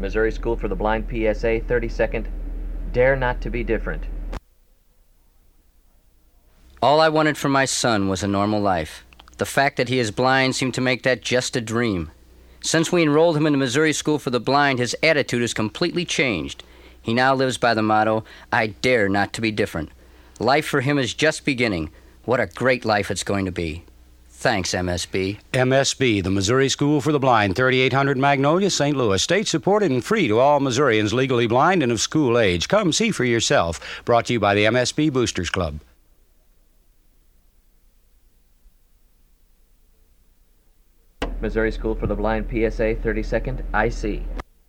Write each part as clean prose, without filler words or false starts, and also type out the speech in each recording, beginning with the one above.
Missouri School for the Blind PSA 30-second. Dare not to be different. All I wanted for my son was a normal life. The fact that he is blind seemed to make that just a dream. Since we enrolled him in the Missouri School for the Blind, his attitude has completely changed. He now lives by the motto, I dare not to be different. Life for him is just beginning. What a great life it's going to be. Thanks, MSB. MSB, the Missouri School for the Blind, 3800 Magnolia, St. Louis. State-supported and free to all Missourians legally blind and of school age. Come see for yourself. Brought to you by the MSB Boosters Club. Missouri School for the Blind PSA 30-second. I see.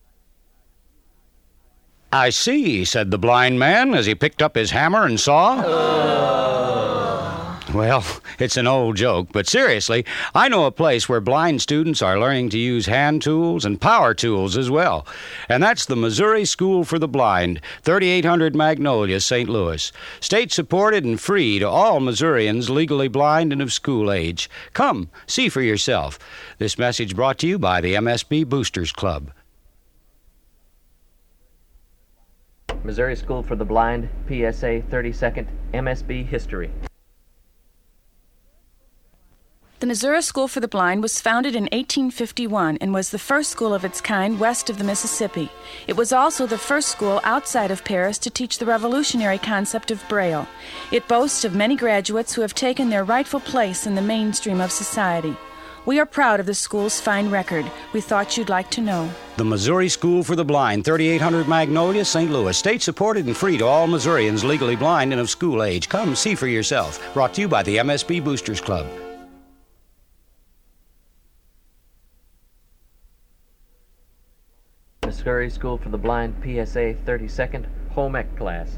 I see, said the blind man as he picked up his hammer and saw. Well, it's an old joke, but seriously, I know a place where blind students are learning to use hand tools and power tools as well. And that's the Missouri School for the Blind, 3800 Magnolia, St. Louis. State-supported and free to all Missourians legally blind and of school age. Come, see for yourself. This message brought to you by the MSB Boosters Club. Missouri School for the Blind PSA 30-second. MSB History. The Missouri School for the Blind was founded in 1851 and was the first school of its kind west of the Mississippi. It was also the first school outside of Paris to teach the revolutionary concept of Braille. It boasts of many graduates who have taken their rightful place in the mainstream of society. We are proud of the school's fine record. We thought you'd like to know. The Missouri School for the Blind, 3800 Magnolia, St. Louis. State-supported and free to all Missourians legally blind and of school age. Come see for yourself. Brought to you by the MSB Boosters Club. Missouri School for the Blind PSA 30-second. Home ec class.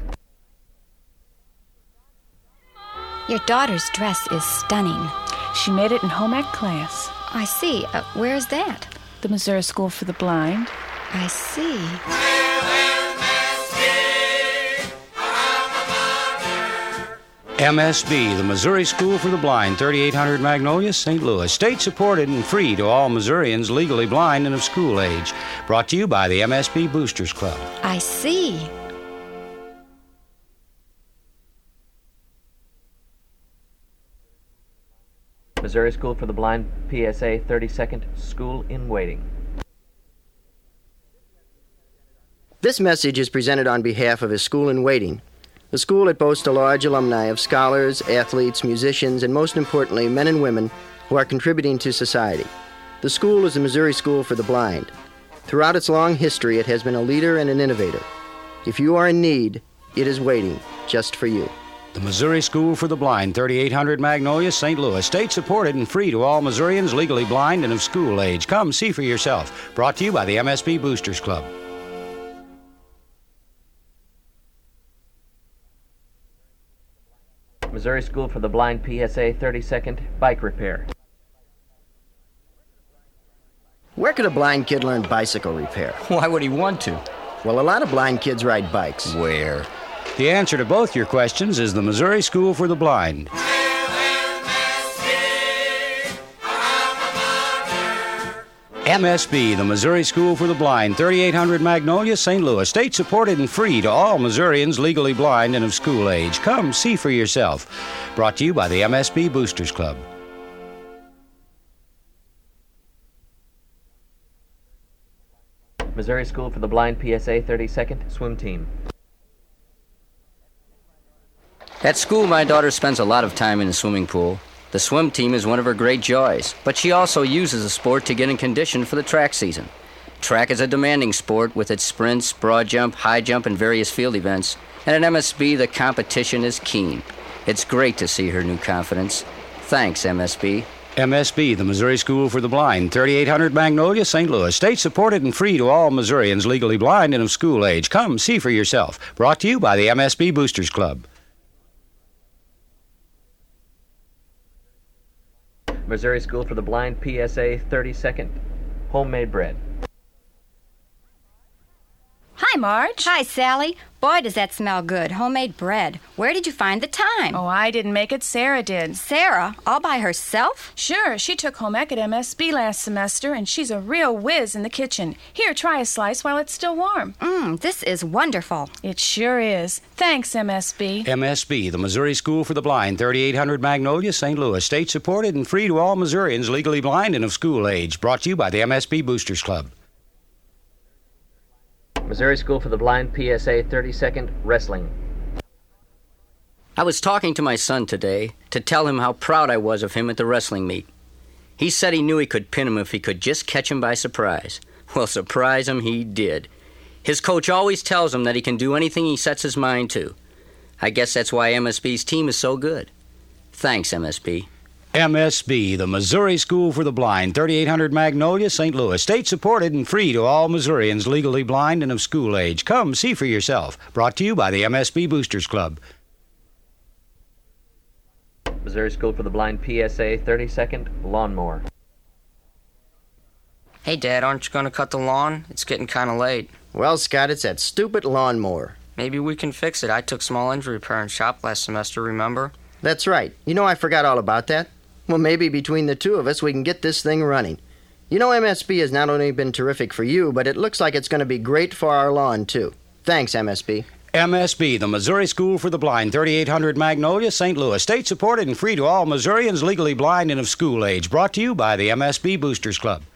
Your daughter's dress is stunning. She made it in home ec class. I see. Where is that? The Missouri School for the Blind. I see. MSB, the Missouri School for the Blind, 3800 Magnolia, St. Louis. State-supported and free to all Missourians legally blind and of school age. Brought to you by the MSB Boosters Club. I see. Missouri School for the Blind PSA 30-second. School in Waiting. This message is presented on behalf of a school in waiting. The school that boasts a large alumni of scholars, athletes, musicians, and most importantly, men and women who are contributing to society. The school is the Missouri School for the Blind. Throughout its long history, it has been a leader and an innovator. If you are in need, it is waiting just for you. The Missouri School for the Blind, 3800 Magnolia, St. Louis. State-supported and free to all Missourians legally blind and of school age. Come see for yourself. Brought to you by the MSB Boosters Club. Missouri School for the Blind PSA 30-second. Bike repair. Where could a blind kid learn bicycle repair? Why would he want to? Well, a lot of blind kids ride bikes. Where? The answer to both your questions is the Missouri School for the Blind. MSB, the Missouri School for the Blind, 3800 Magnolia, St. Louis. State-supported and free to all Missourians legally blind and of school age. Come see for yourself. Brought to you by the MSB Boosters Club. Missouri School for the Blind PSA 30-second. Swim team. At school, my daughter spends a lot of time in the swimming pool. The swim team is one of her great joys, but she also uses the sport to get in condition for the track season. Track is a demanding sport with its sprints, broad jump, high jump, and various field events. And at MSB, the competition is keen. It's great to see her new confidence. Thanks, MSB. MSB, the Missouri School for the Blind, 3800 Magnolia, St. Louis. State-supported and free to all Missourians legally blind and of school age. Come see for yourself. Brought to you by the MSB Boosters Club. Missouri School for the Blind PSA 30-second. Homemade bread. Hi, Hi, Marge. Hi, Sally. Boy, does that smell good. Homemade bread. Where did you find the time? Oh, I didn't make it. Sarah did. Sarah, all by herself? Sure, she took home ec at MSB last semester, and she's a real whiz in the kitchen. Here, try a slice while it's still warm. This is wonderful. It sure is. Thanks, MSB. MSB, the Missouri School for the Blind, 3800 Magnolia, St. Louis. State-supported and free to all Missourians legally blind and of school age. Brought to you by the MSB Boosters Club. Missouri School for the Blind, PSA 32nd, wrestling. I was talking to my son today to tell him how proud I was of him at the wrestling meet. He said he knew he could pin him if he could just catch him by surprise. Well, surprise him he did. His coach always tells him that he can do anything he sets his mind to. I guess that's why MSB's team is so good. Thanks, MSB. MSB, the Missouri School for the Blind, 3800 Magnolia, St. Louis. State-supported and free to all Missourians legally blind and of school age. Come see for yourself. Brought to you by the MSB Boosters Club. Missouri School for the Blind, PSA 32nd, lawnmower. Hey, Dad, aren't you going to cut the lawn? It's getting kind of late. Well, Scott, it's that stupid lawnmower. Maybe we can fix it. I took small injury repair in shop last semester, remember? That's right. You know, I forgot all about that. Well, maybe between the two of us, we can get this thing running. You know, MSB has not only been terrific for you, but it looks like it's going to be great for our lawn, too. Thanks, MSB. MSB, the Missouri School for the Blind, 3800 Magnolia, St. Louis. State-supported and free to all Missourians legally blind and of school age. Brought to you by the MSB Boosters Club.